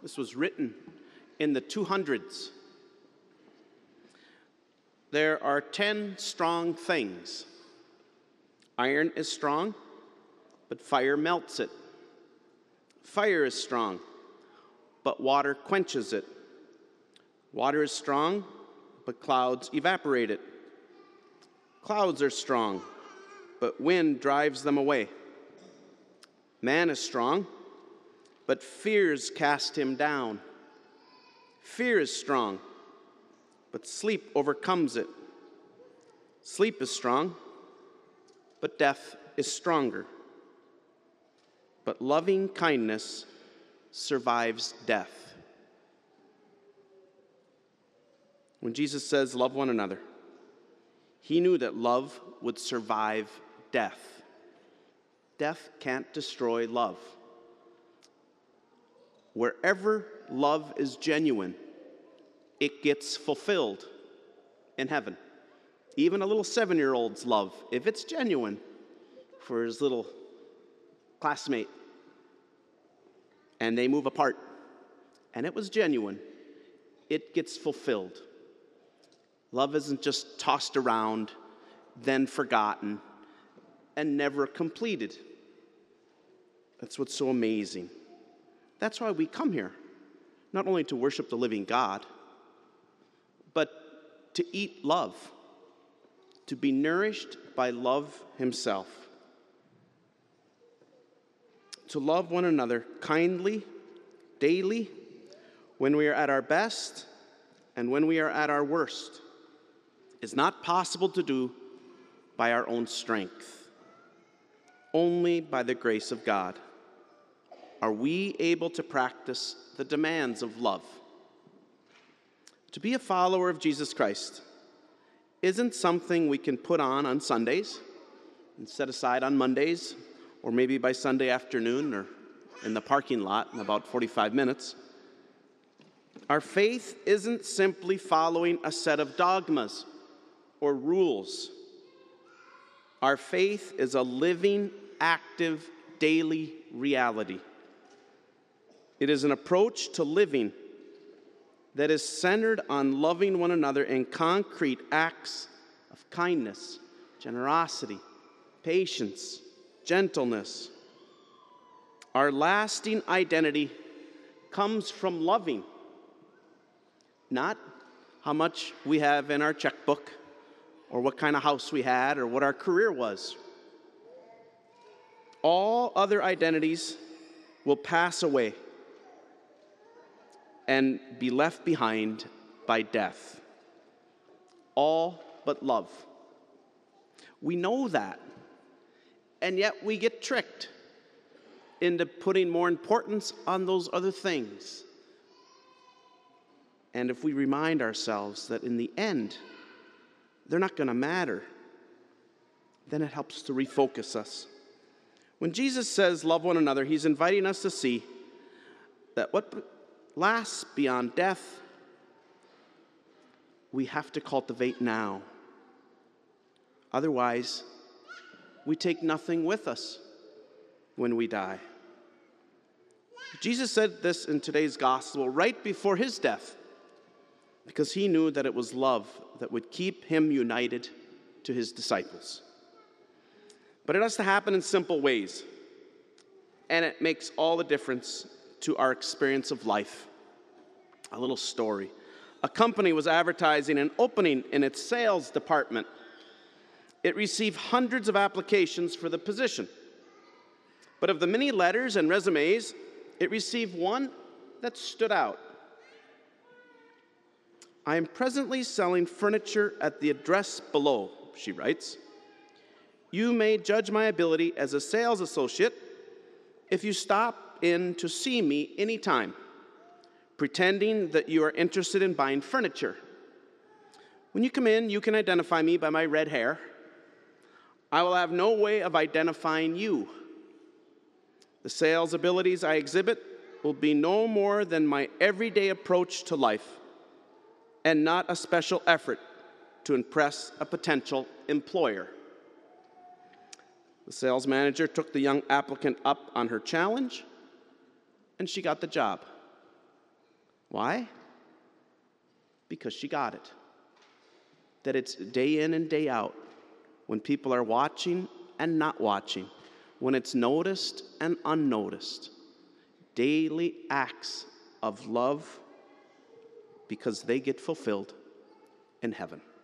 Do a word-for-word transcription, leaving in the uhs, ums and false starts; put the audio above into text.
This was written in the two hundreds. There are ten strong things. Iron is strong, but fire melts it. Fire is strong, but water quenches it. Water is strong, but clouds evaporate it. Clouds are strong, but wind drives them away. Man is strong, but fears cast him down. Fear is strong, but sleep overcomes it. Sleep is strong, but death is stronger. But loving kindness survives death. When Jesus says, love one another, he knew that love would survive death. Death can't destroy love. Wherever love is genuine, it gets fulfilled in heaven. Even a little seven-year-old's love, if it's genuine for his little classmate, and they move apart, and it was genuine, it gets fulfilled. Love isn't just tossed around, then forgotten, and never completed. That's what's so amazing. That's why we come here, not only to worship the living God, but to eat love, to be nourished by love himself. To love one another kindly, daily, when we are at our best and when we are at our worst, is not possible to do by our own strength. Only by the grace of God are we able to practice the demands of love. To be a follower of Jesus Christ isn't something we can put on on Sundays and set aside on Mondays, or maybe by Sunday afternoon or in the parking lot in about forty-five minutes. Our faith isn't simply following a set of dogmas or rules. Our faith is a living, active, daily reality. It is an approach to living that is centered on loving one another in concrete acts of kindness, generosity, patience, gentleness. Our lasting identity comes from loving, not how much we have in our checkbook, or what kind of house we had, or what our career was. All other identities will pass away and be left behind by death. All but love. We know that, and yet we get tricked into putting more importance on those other things. And if we remind ourselves that in the end, they're not going to matter, then it helps to refocus us. When Jesus says, love one another, he's inviting us to see that what lasts beyond death, we have to cultivate now. Otherwise, we take nothing with us when we die. Jesus said this in today's gospel right before his death, because he knew that it was love that would keep him united to his disciples. But it has to happen in simple ways, and it makes all the difference to our experience of life. A little story. A company was advertising an opening in its sales department. It received hundreds of applications for the position. But of the many letters and resumes, it received one that stood out. I am presently selling furniture at the address below, she writes. You may judge my ability as a sales associate if you stop in to see me anytime, pretending that you are interested in buying furniture. When you come in, you can identify me by my red hair. I will have no way of identifying you. The sales abilities I exhibit will be no more than my everyday approach to life, and not a special effort to impress a potential employer. The sales manager took the young applicant up on her challenge, and she got the job. Why? Because she got it. That it's day in and day out, when people are watching and not watching, when it's noticed and unnoticed. Daily acts of love because they get fulfilled in heaven.